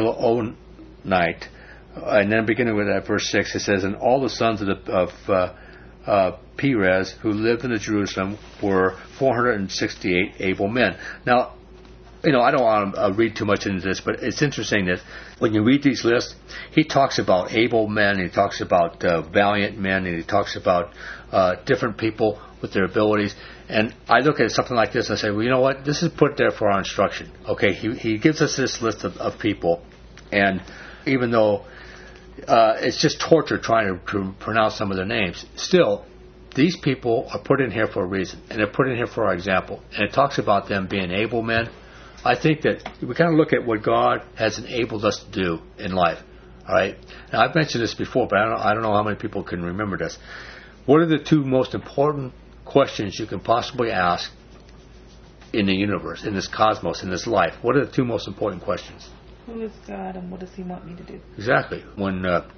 Shilonite. And then beginning with that verse six, it says, and all the sons of, the, of uh, uh, Perez who lived in the Jerusalem were four hundred sixty-eight able men. Now, you know, I don't want to uh, read too much into this, but it's interesting that when you read these lists, he talks about able men, he talks about uh, valiant men, and he talks about uh, different people with their abilities. And I look at something like this and I say, well, you know what? This is put there for our instruction. Okay, he, he gives us this list of, of people, and even though uh, it's just torture trying to, to pronounce some of their names, still, these people are put in here for a reason, and they're put in here for our example. And it talks about them being able men. I think that we kind of look at what God has enabled us to do in life. All right. Now, I've mentioned this before, but I don't, I don't know how many people can remember this. What are the two most important questions you can possibly ask in the universe, in this cosmos, in this life? What are the two most important questions? Who is God and what does He want me to do? Exactly. When uh,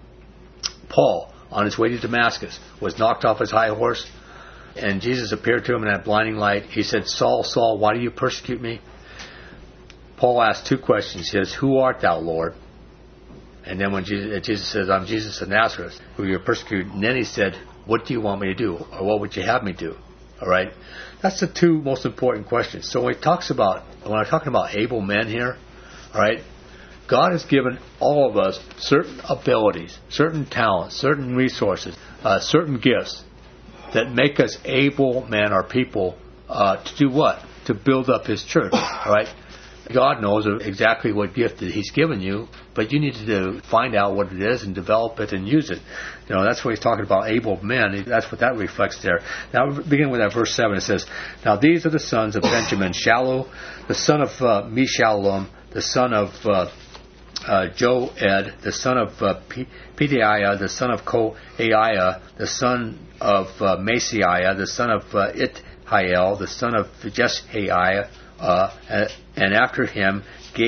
Paul, on his way to Damascus, was knocked off his high horse, and Jesus appeared to him in that blinding light, he said, Saul, Saul, why do you persecute me? Paul asked two questions. He says, who art thou, Lord? And then when Jesus, Jesus says, I'm Jesus of Nazareth, who you're persecuting, and then he said, what do you want me to do? Or what would you have me do? All right? That's the two most important questions. So when he talks about, when I'm talking about able men here, all right, God has given all of us certain abilities, certain talents, certain resources, uh, certain gifts that make us able men or people uh, to do what? To build up His church. All right? God knows exactly what gift that He's given you, but you need to find out what it is and develop it and use it. You know, that's what he's talking about, able men. That's what that reflects there. Now, beginning with that verse seven, it says, now these are the sons of Benjamin, Shalom, the son of uh, Meshullam, the son of uh, uh, Joed, the son of uh, P- Pedaiah, the son of Koaiah, the son of uh, Maaseiah, the son of uh, Ithiel, the son of Jeshaiah, Uh, and after him,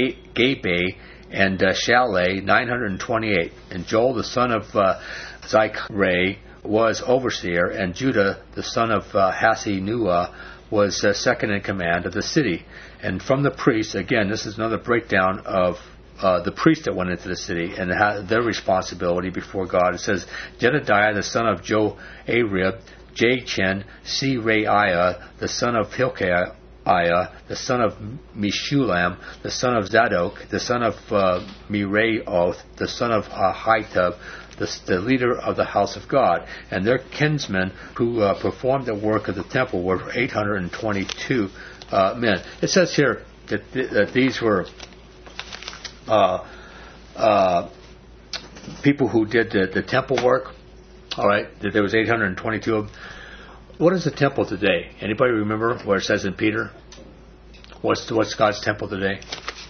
Gabe and uh, Shalai, nine hundred twenty-eight. And Joel, the son of uh, Zechariah, was overseer, and Judah, the son of uh, Hasenuah, was uh, second in command of the city. And from the priests, again, this is another breakdown of uh, the priests that went into the city and ha- their responsibility before God. It says, Jedediah, the son of Joarib, Jachin, Seraiah, the son of Hilkiah, the son of Meshulam, the son of Zadok, the son of uh, Meraioth, the son of Ahitub, the, the leader of the house of God. And their kinsmen who uh, performed the work of the temple were eight hundred twenty-two uh, men. It says here that, th- that these were uh, uh, people who did the, the temple work. All right, that there was eight hundred twenty-two of them. What is the temple today? Anybody remember where it says in Peter? What's what's God's temple today?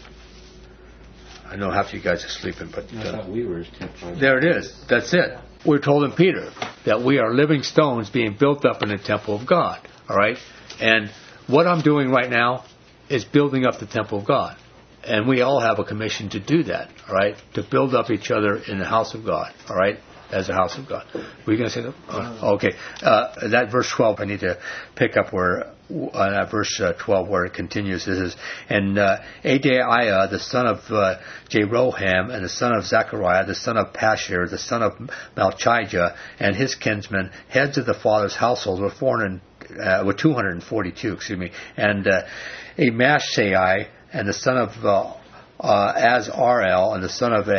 I know half of you guys are sleeping, but I thought we were his temple. There it is. That's it. We're told in Peter that we are living stones being built up in the temple of God. All right, and what I'm doing right now is building up the temple of God, and we all have a commission to do that. All right, to build up each other in the house of God. All right. As a house of God. Were you going to say that? Oh, okay. Uh, that verse twelve, I need to pick up where, uh, that verse uh, twelve where it continues. This is, and uh, Adaiah, the son of uh, Jeroham, and the son of Zechariah, the son of Pashur, the son of Malchijah, and his kinsmen, heads of the father's household, were four hundred, uh, were two hundred forty-two, excuse me, and uh, Amashai, and the son of uh, Uh, Azarel, and the son of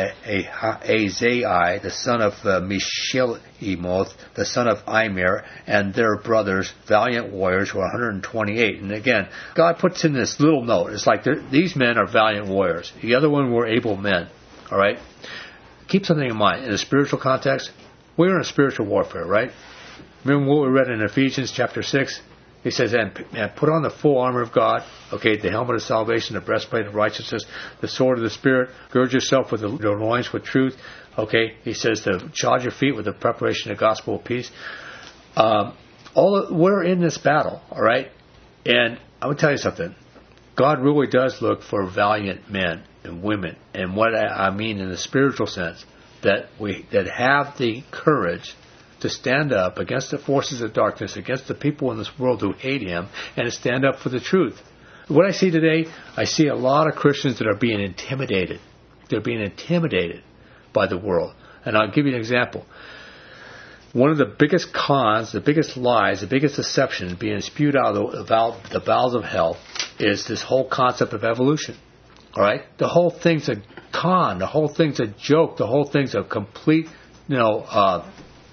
Azai, the son of uh, Mishillemoth, the son of Immer, and their brothers, valiant warriors, were one hundred twenty-eight. And again, God puts in this little note. It's like these men are valiant warriors. The other one were able men. All right? Keep something in mind. In a spiritual context, we're in a spiritual warfare, right? Remember what we read in Ephesians chapter six? He says, and, and put on the full armor of God, okay, the helmet of salvation, the breastplate of righteousness, the sword of the Spirit, gird yourself with the, the loins with truth, okay. He says to charge your feet with the preparation of the gospel of peace. Um, all of, we're in this battle, all right? And I will tell you something. God really does look for valiant men and women, and what I, I mean in the spiritual sense, that we that have the courage to stand up against the forces of darkness, against the people in this world who hate Him, and to stand up for the truth. What I see today, I see a lot of Christians that are being intimidated. They're being intimidated by the world. And I'll give you an example. One of the biggest cons, the biggest lies, the biggest deception being spewed out of the bowels of hell is this whole concept of evolution. All right? The whole thing's a con. The whole thing's a joke. The whole thing's a complete, you know, uh,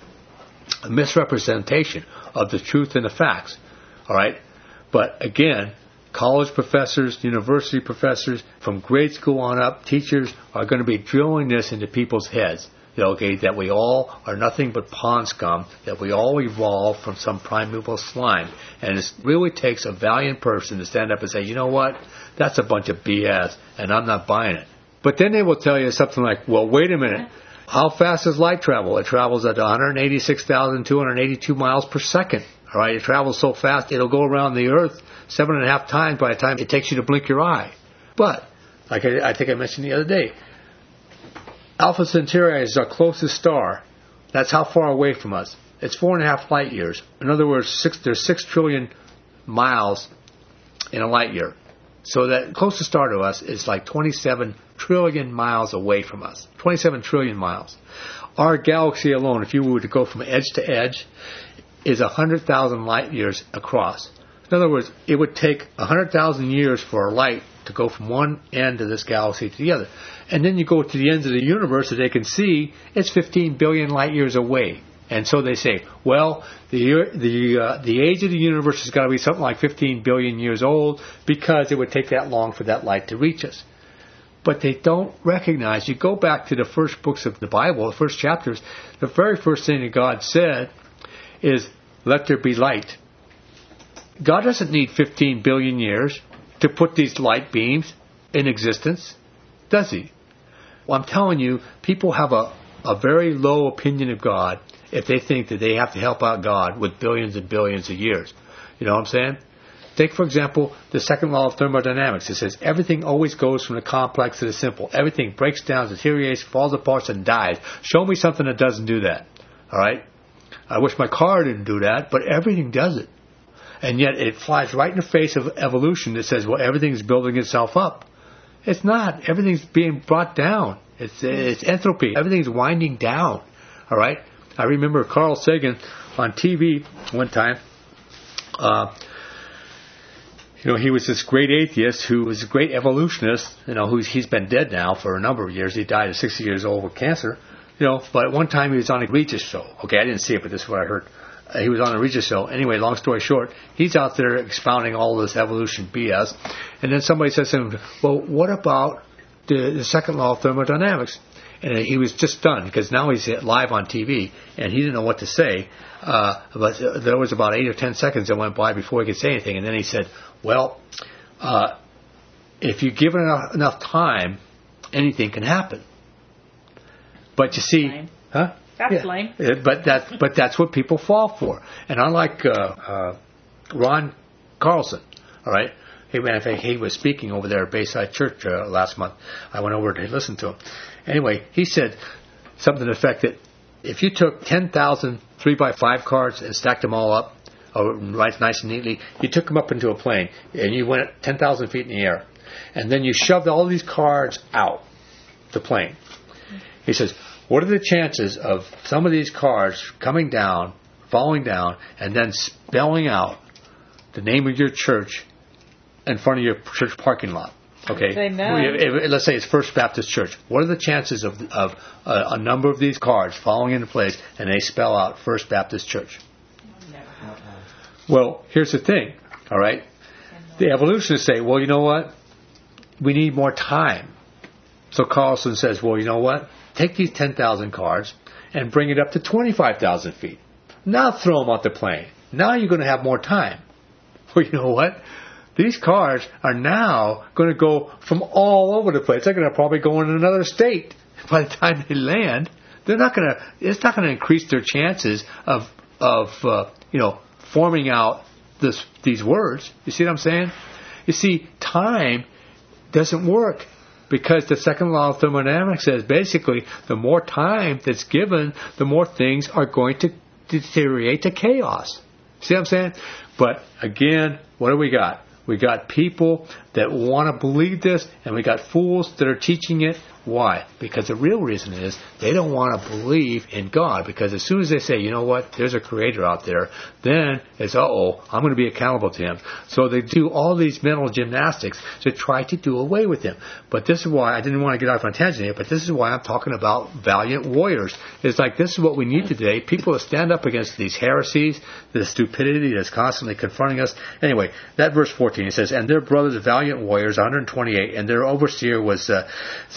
a misrepresentation of the truth and the facts. All right? But again, college professors, university professors, from grade school on up, teachers are going to be drilling this into people's heads. Okay, that we all are nothing but pond scum, that we all evolved from some primeval slime. And it really takes a valiant person to stand up and say, you know what, that's a bunch of B S, and I'm not buying it. But then they will tell you something like, well, wait a minute. How fast does light travel? It travels at one hundred eighty-six thousand two hundred eighty-two miles per second. All right, it travels so fast it'll go around the Earth seven and a half times by the time it takes you to blink your eye. But, like I, I think I mentioned the other day, Alpha Centauri is our closest star. That's how far away from us. It's four and a half light years. In other words, six, there's six trillion miles in a light year. So that closest star to us is like twenty-seven trillion miles away from us. twenty-seven trillion miles. Our galaxy alone, if you were to go from edge to edge, is one hundred thousand light years across. In other words, it would take one hundred thousand years for a light to go from one end of this galaxy to the other. And then you go to the ends of the universe that they can see, it's fifteen billion light years away. And so they say, well, the the uh, the age of the universe has got to be something like fifteen billion years old because it would take that long for that light to reach us. But they don't recognize, you go back to the first books of the Bible, the first chapters, the very first thing that God said is, let there be light. God doesn't need fifteen billion years to put these light beams in existence, does He? Well, I'm telling you, people have a, a very low opinion of God if they think that they have to help out God with billions and billions of years. You know what I'm saying? Take, for example, the second law of thermodynamics. It says everything always goes from the complex to the simple. Everything breaks down, deteriorates, falls apart, and dies. Show me something that doesn't do that. All right? I wish my car didn't do that, but everything does it. And yet it flies right in the face of evolution that says, well, everything's building itself up. It's not. Everything's being brought down. It's it's entropy. Everything's winding down. All right? I remember Carl Sagan, on T V one time. Uh, you know, he was this great atheist who was a great evolutionist. You know, who's he's been dead now for a number of years. He died at sixty years old with cancer. You know, but at one time he was on a Regis show. Okay, I didn't see it, but this is what I heard. Uh, he was on a Regis show. Anyway, long story short, he's out there expounding all this evolution B S. And then somebody says to him, well, what about the, the second law of thermodynamics? And he was just stunned because now he's live on T V and he didn't know what to say. Uh, but there was about eight or ten seconds that went by before he could say anything. And then he said, well, uh, if you give it enough, enough time, anything can happen. But you see, Lame. huh? That's yeah. lame. But that's but that's what people fall for. And unlike uh, uh, Ron Carlson, all right. He, in fact, he was speaking over there at Bayside Church uh, last month. I went over to listen to him. Anyway, he said something to the effect that if you took ten thousand three by five cards and stacked them all up, or right, nice and neatly, you took them up into a plane and you went ten thousand feet in the air, and then you shoved all these cards out the plane. He says, what are the chances of some of these cards coming down, falling down, and then spelling out the name of your church in front of your church parking lot? Okay, Say no. Let's say it's First Baptist Church. What are the chances of of uh, a number of these cards falling into place and they spell out First Baptist Church? No. Well, here's the thing. All right, the evolutionists say, well, you know what? We need more time. So Carlson says, well, you know what? Take these ten thousand cards and bring it up to twenty-five thousand feet. Now throw them out the plane. Now you're going to have more time. Well, you know what? These cars are now going to go from all over the place. They're going to probably go in another state by the time they land. They're not going to. It's not going to increase their chances of of uh, you know forming out this these words. You see what I'm saying? You see, time doesn't work because the second law of thermodynamics says basically the more time that's given, the more things are going to deteriorate to chaos. See what I'm saying? But again, what do we got? We got people that want to believe this, and we got fools that are teaching it. Why? Because the real reason is they don't want to believe in God. Because as soon as they say, you know what, there's a creator out there, then it's, uh-oh, I'm going to be accountable to him. So they do all these mental gymnastics to try to do away with him. But this is why, I didn't want to get off on a tangent here, but this is why I'm talking about valiant warriors. It's like this is what we need today. People that stand up against these heresies, the stupidity that's constantly confronting us. Anyway, that verse fourteen, it says, and their brothers valiant warriors, one hundred twenty-eight, and their overseer was uh,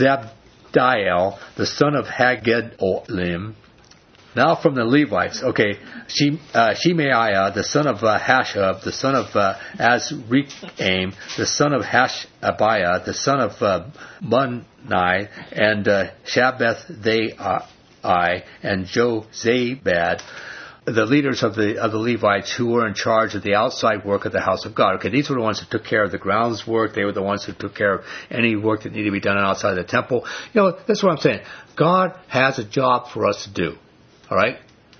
Zabdiel, the son of Haggedolim. Now from the Levites, okay, Shem, uh, Shemaiah, the son of uh, Hashab, the son of uh, Azrikam, the son of Hashabiah, the son of uh, Bunni, and uh, Shabbethai, and Jozabad, the leaders of the of the Levites who were in charge of the outside work of the house of God. Okay, these were the ones that took care of the grounds work. They were the ones who took care of any work that needed to be done outside the temple. You know, that's what I'm saying. God has a job for us to do. All right?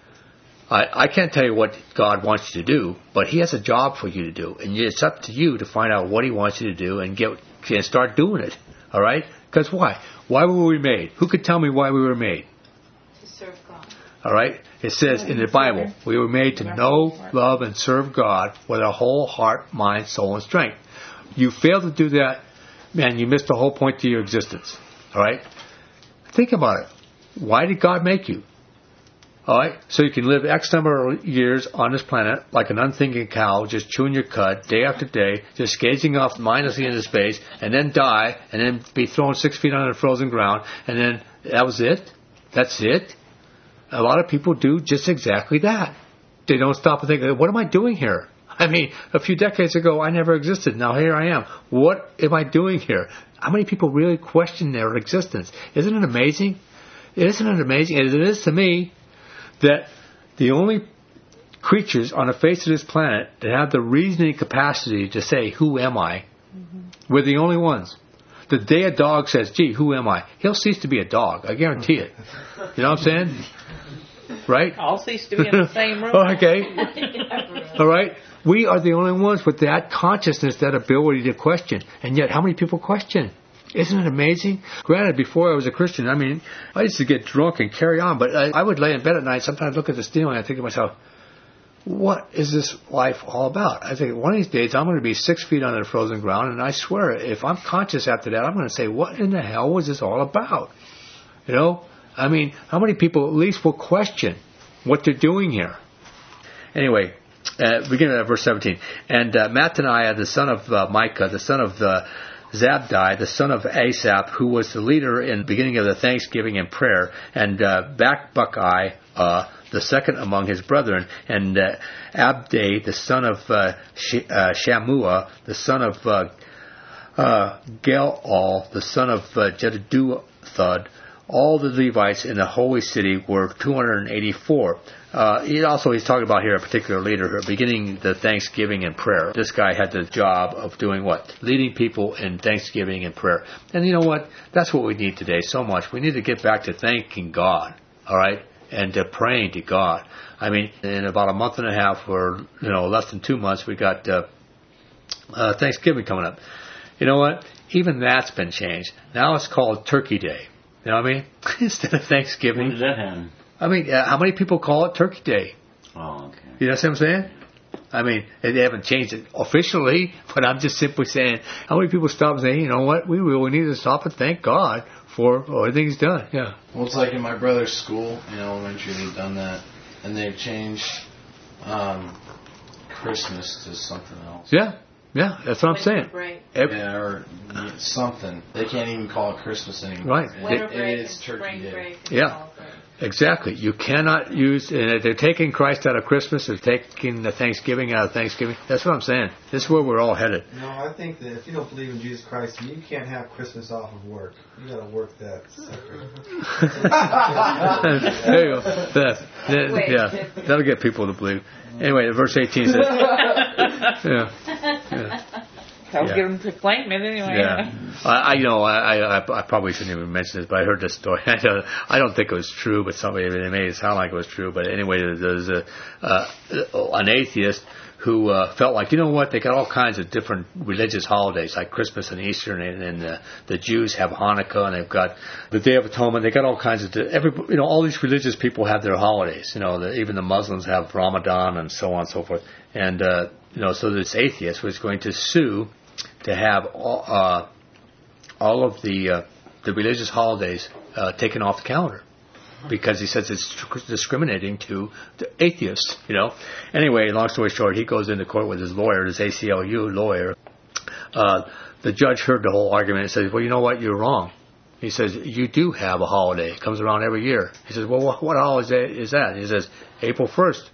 I, I can't tell you what God wants you to do, but He has a job for you to do. And it's up to you to find out what He wants you to do and get and start doing it. All right? Because why? Why were we made? Who could tell me why we were made? To serve God. All right? It says in the Bible, we were made to know, love, and serve God with our whole heart, mind, soul, and strength. You fail to do that, man, you missed the whole point to your existence. All right? Think about it. Why did God make you? All right? So you can live X number of years on this planet like an unthinking cow, just chewing your cud day after day, just gazing off mindlessly into space, and then die, and then be thrown six feet under the frozen ground, and then that was it? That's it? A lot of people do just exactly that. They don't stop and think, what am I doing here? I mean, a few decades ago, I never existed. Now here I am. What am I doing here? How many people really question their existence? Isn't it amazing? Isn't it amazing? As it is to me, that the only creatures on the face of this planet that have the reasoning capacity to say, who am I? Mm-hmm. We're the only ones. The day a dog says, gee, who am I? He'll cease to be a dog. I guarantee it. You know what I'm saying? Right? I'll cease to be in the same room. Okay. All right? We are the only ones with that consciousness, that ability to question. And yet, how many people question? Isn't it amazing? Granted, before I was a Christian, I mean, I used to get drunk and carry on, but I, I would lay in bed at night, sometimes look at the ceiling, and I think to myself, what is this life all about? I think one of these days I'm going to be six feet under the frozen ground, and I swear, if I'm conscious after that, I'm going to say, what in the hell was this all about? You know? I mean, how many people at least will question what they're doing here? Anyway, uh, beginning at verse seventeen. And uh, Mattaniah, the son of uh, Micah, the son of uh, Zabdi, the son of Asaph, who was the leader in the beginning of the thanksgiving and prayer, and uh, Bakbukai, uh, the second among his brethren, and uh, Abdai, the son of uh, Sh- uh, Shammua, the son of uh, uh, Galal, the son of uh, Jeduthun. All the Levites in the holy city were two hundred eighty-four. Uh, he also, he's talking about here a particular leader here, beginning the thanksgiving and prayer. This guy had the job of doing what? Leading people in thanksgiving and prayer. And you know what? That's what we need today so much. We need to get back to thanking God, all right, and to praying to God. I mean, in about a month and a half, or you know, less than two months, we got uh, uh, Thanksgiving coming up. You know what? Even that's been changed. Now it's called Turkey Day. You know what I mean? Instead of Thanksgiving. When did that happen? I mean, uh, how many people call it Turkey Day? Oh, okay. You know what I'm saying? I mean, they haven't changed it officially, but I'm just simply saying, how many people stop and say, you know what, we really need to stop and thank God for everything He's done. Yeah. Well, it's like in my brother's school, in elementary, they've done that, and they've changed um, Christmas to something else. Yeah. Yeah, that's what I'm saying. Winter break. Every, Yeah, or something. They can't even call it Christmas anymore. Right. It, Winter it break is and Turkey spring Day. break. and Yeah. fall break. Exactly. You cannot use, and they're taking Christ out of Christmas, they're taking the Thanksgiving out of Thanksgiving. That's what I'm saying. This is where we're all headed. No, I think that if you don't believe in Jesus Christ, you can't have Christmas off of work. You got to work that sucker. There you go. That, that, Wait. yeah, that'll get people to believe. Anyway, verse eighteen says, yeah, yeah. I'll Yeah. get them to claim it anyway. Yeah, I, I you know I, I I probably shouldn't even mention this, but I heard this story. I don't I don't think it was true, but somebody they made it sound like it was true. But anyway, there's a uh, an atheist who uh, felt like, you know what, they got all kinds of different religious holidays like Christmas and Easter, and, and uh, the Jews have Hanukkah, and they've got the Day of Atonement. They got all kinds of every you know all these religious people have their holidays. You know, the, even the Muslims have Ramadan and so on and so forth. And uh, you know, so this atheist was going to sue to have all, uh, all of the uh, the religious holidays uh, taken off the calendar, because he says it's discriminating to the atheists, you know. Anyway, long story short, he goes into court with his lawyer, his A C L U lawyer. Uh, the judge heard the whole argument and says, well, you know what, you're wrong. He says, you do have a holiday. It comes around every year. He says, well, what, what holiday is that? He says, April first.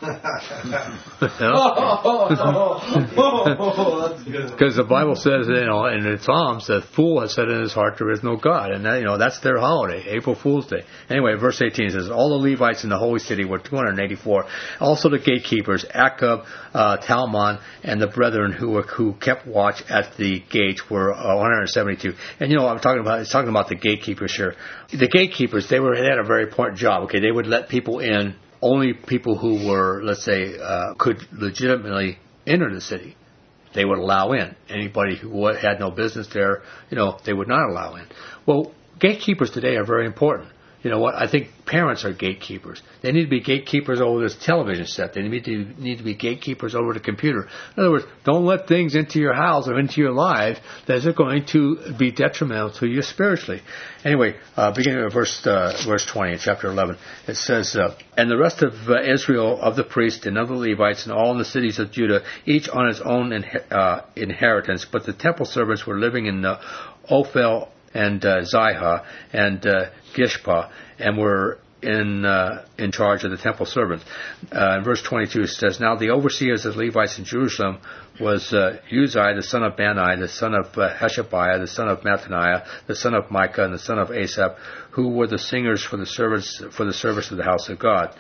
Because the Bible says, you know, in the Psalms, the fool has said in his heart there is no God, and that, you know, that's their holiday, April Fool's Day. Anyway, verse eighteen says, all the Levites in the holy city were two hundred eighty-four. Also the gatekeepers, Akub, uh, Talmon, and the brethren who were who kept watch at the gates were uh, one hundred seventy-two. And you know, I'm talking about, it's talking about the gatekeepers here. The gatekeepers, they were they had a very important job. Okay, they would let people in. Only people who were, let's say, uh, could legitimately enter the city, they would allow in. Anybody who had no business there, you know, they would not allow in. Well, gatekeepers today are very important. You know what? I think parents are gatekeepers. They need to be gatekeepers over this television set. They need to need to be gatekeepers over the computer. In other words, don't let things into your house or into your life that are going to be detrimental to you spiritually. Anyway, uh, beginning of verse uh, verse twenty in chapter eleven, it says, uh, and the rest of uh, Israel, of the priests and of the Levites and all in the cities of Judah, each on his own in, uh, inheritance, but the temple servants were living in uh, Ophel and uh, Zihah and uh, Gishpa, and were in uh, in charge of the temple servants. Uh, in verse twenty-two it says, now the overseers of the Levites in Jerusalem was uh, Uzziah, the son of Bani, the son of uh, Hashabiah, the son of Mattaniah, the son of Micah, and the son of Asaph, who were the singers for the service for the service of the house of God.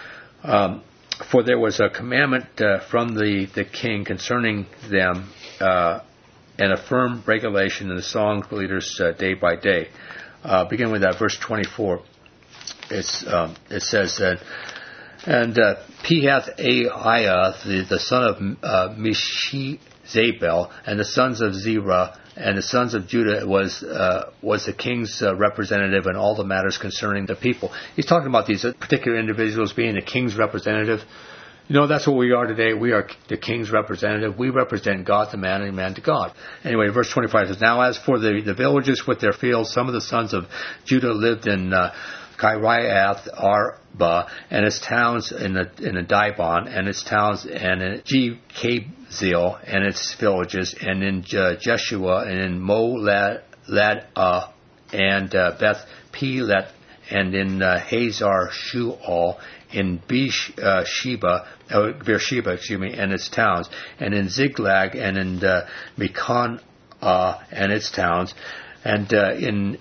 Um, for there was a commandment uh, from the, the king concerning them, uh, and a firm regulation in the song leaders uh, day by day. Uh, begin with that verse twenty-four. It's um, it says that, and uh, Pihath-aiah, the, the son of uh, Meshezabel, and the sons of Zerah, and the sons of Judah was uh, was the king's uh, representative in all the matters concerning the people. He's talking about these particular individuals being the king's representative. You know, that's what we are today. We are the king's representative. We represent God to man and man to God. Anyway, verse twenty-five says, Now as for the, the villages with their fields, some of the sons of Judah lived in uh, Kiriath Arba and its towns in the in the Dibon and its towns and in Jekabzeel and its villages and in uh, Jeshua and in Molad uh, and uh, Beth Pelet and in uh, Hazar Shual, in Beersheba, uh, Beersheba, excuse me, and its towns, and in Ziklag, and in uh, Mekon uh, and its towns, and uh, in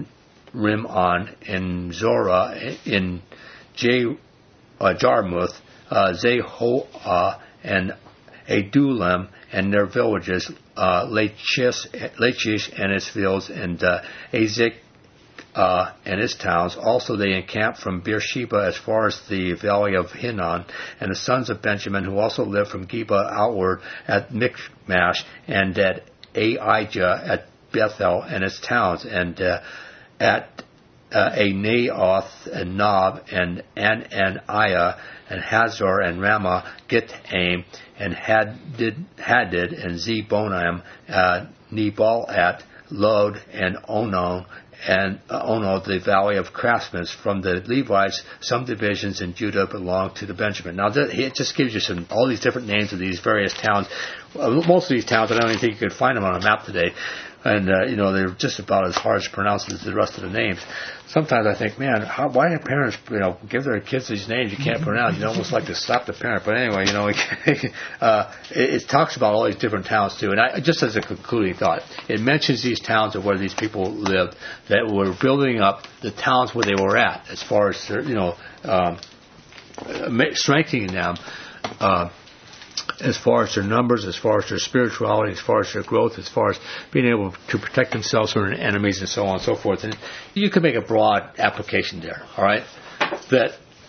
En-Rimon, in Zorah, in J- uh, Jarmuth, uh, Zehoah, and Adulam, and their villages, uh, Lachish, Lachish and its fields, and uh, Azek, Uh, and its towns. Also they encamped from Beersheba as far as the valley of Hinnon, and the sons of Benjamin, who also lived from Geba outward at Michmash, and at Aijah, at Bethel and its towns, and uh, at uh, a Naoth, and Nob, and Ananiah, and Hazor, and Ramah, Gitaim, and Hadid, Hadid and Zebonim, uh, Nebalat, Lod, and Onon, and uh, Ono, the valley of craftsmen. From the Levites, some divisions in Judah belonged to the Benjamin. Now, th- it just gives you some all these different names of these various towns. Uh, most of these towns, I don't even think you could find them on a map today. And, uh, you know, they're just about as hard to pronounce as the rest of the names. Sometimes I think, man, how, why do parents, you know, give their kids these names you can't pronounce? You almost like to slap the parent. But anyway, you know, uh, it, it talks about all these different towns, too. And I, just as a concluding thought, it mentions these towns of where these people lived that were building up the towns where they were at as far as, their, you know, um, strengthening them. Uh, as far as their numbers, as far as their spirituality, as far as their growth, as far as being able to protect themselves from enemies and so on and so forth. And you can make a broad application there, all right? That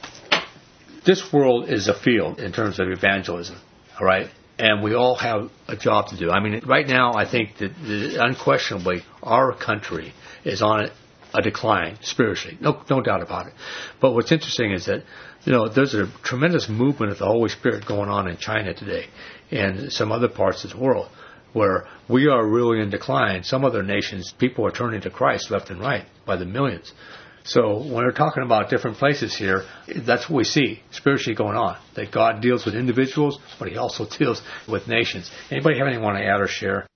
this world is a field in terms of evangelism, all right? And we all have a job to do. I mean, right now, I think that, that unquestionably our country is on a, a decline spiritually. No, no doubt about it. But what's interesting is that, you know, there's a tremendous movement of the Holy Spirit going on in China today and some other parts of the world where we are really in decline. Some other nations, people are turning to Christ left and right by the millions. So when we're talking about different places here, that's what we see spiritually going on, that God deals with individuals, but he also deals with nations. Anybody have anything want to add or share?